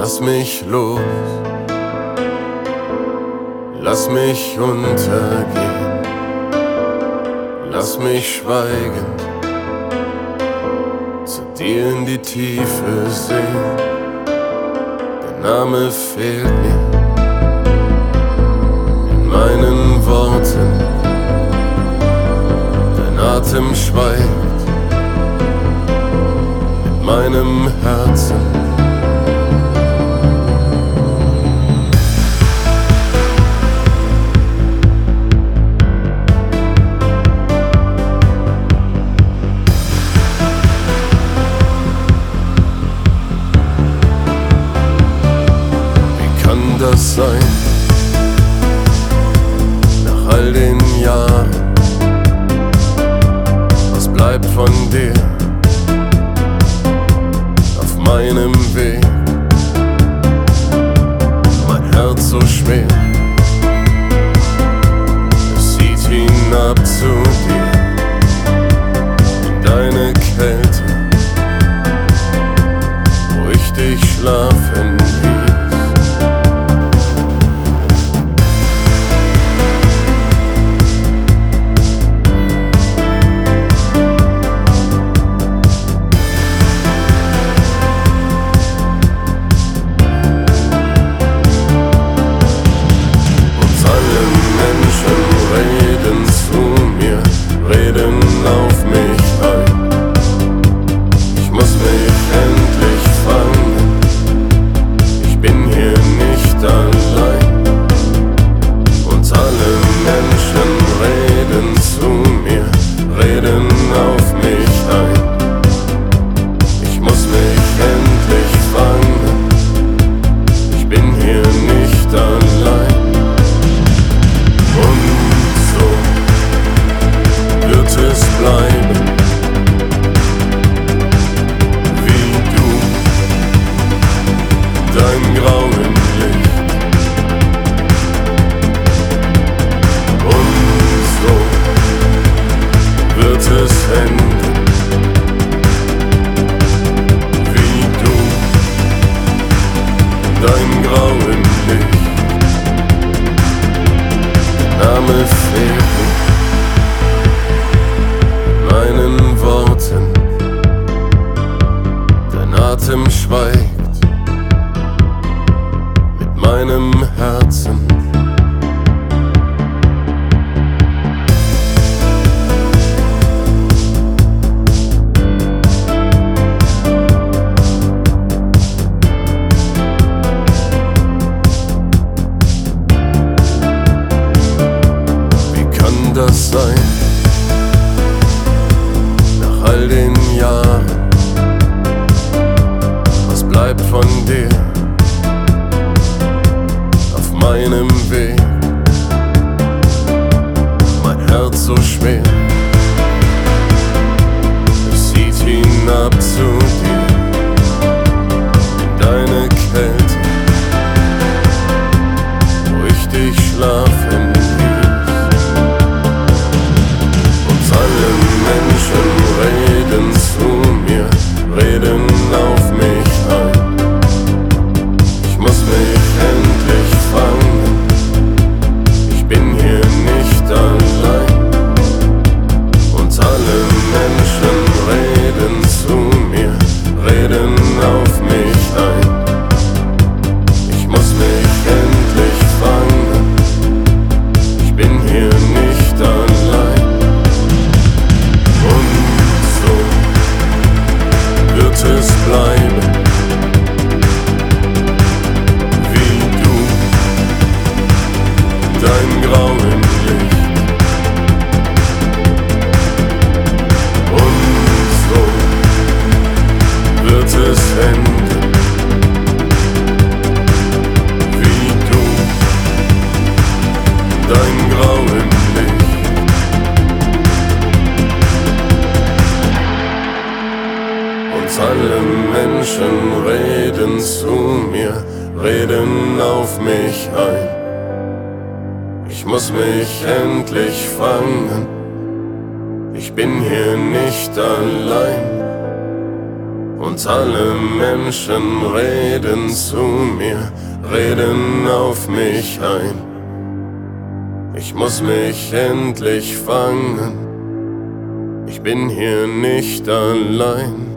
Lass mich los, lass mich untergehen, lass mich schweigend zu dir in die Tiefe sehen. Der Name fehlt mir in meinen Worten, dein Atem schweigt mit meinem Herzen. Das sein, nach all den Jahren, was bleibt von dir auf meinem Weg? Mein Herz so schwer, es zieht hinab zu dir, in deine Kälte, wo ich dich schlafen ließ. Dein grauen Licht, Name fehlt mir, meinen Worten, dein Atem schweigt mit meinem Herzen. Das sein, nach all den Jahren, was bleibt von dir auf meinem Weg? Mein Herz so schwer, es zieht hinab zu dir, in deine Kälte, wo ich dich schlafen ließ. Menschen reden zu mir, reden auf mich ein. Ich muss mich endlich fangen, ich bin hier nicht allein. Und alle Menschen reden zu mir, reden auf mich ein. Ich muss mich endlich fangen, ich bin hier nicht allein. Es bleiben, wie du, dein grauen Licht. Und so wird es enden, wie du, dein grauen Licht. Alle Menschen reden zu mir, reden auf mich ein. Ich muss mich endlich fangen, ich bin hier nicht allein. Und alle Menschen reden zu mir, reden auf mich ein. Ich muss mich endlich fangen, ich bin hier nicht allein.